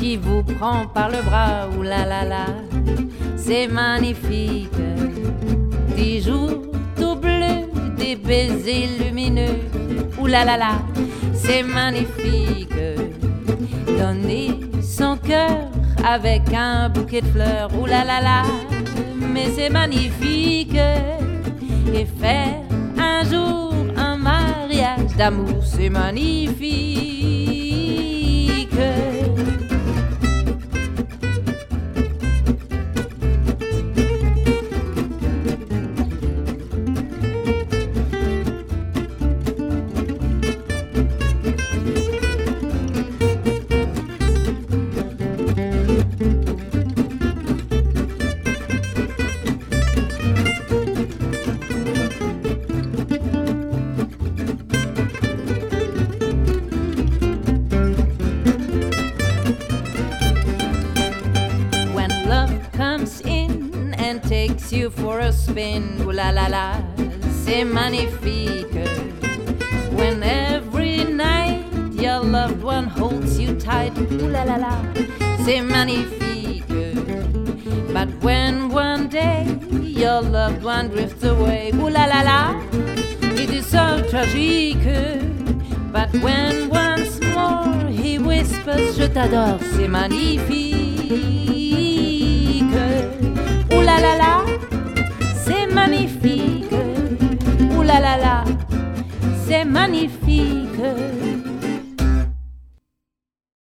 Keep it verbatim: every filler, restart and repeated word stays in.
qui vous prend par le bras, ouh là là là, c'est magnifique. Des jours tout bleus, des baisers lumineux, ouh là là là, c'est magnifique. Donner son cœur avec un bouquet de fleurs, ouh là là là, mais c'est magnifique. Et faire un jour un mariage d'amour, c'est magnifique. Takes you for a spin, ooh la la la, c'est magnifique. When every night your loved one holds you tight, ooh la la la, c'est magnifique. But when one day your loved one drifts away, ooh la la la, it is so tragique. But when once more he whispers je t'adore, c'est magnifique. Ouh là là là, c'est magnifique. Ouh là là là, c'est magnifique.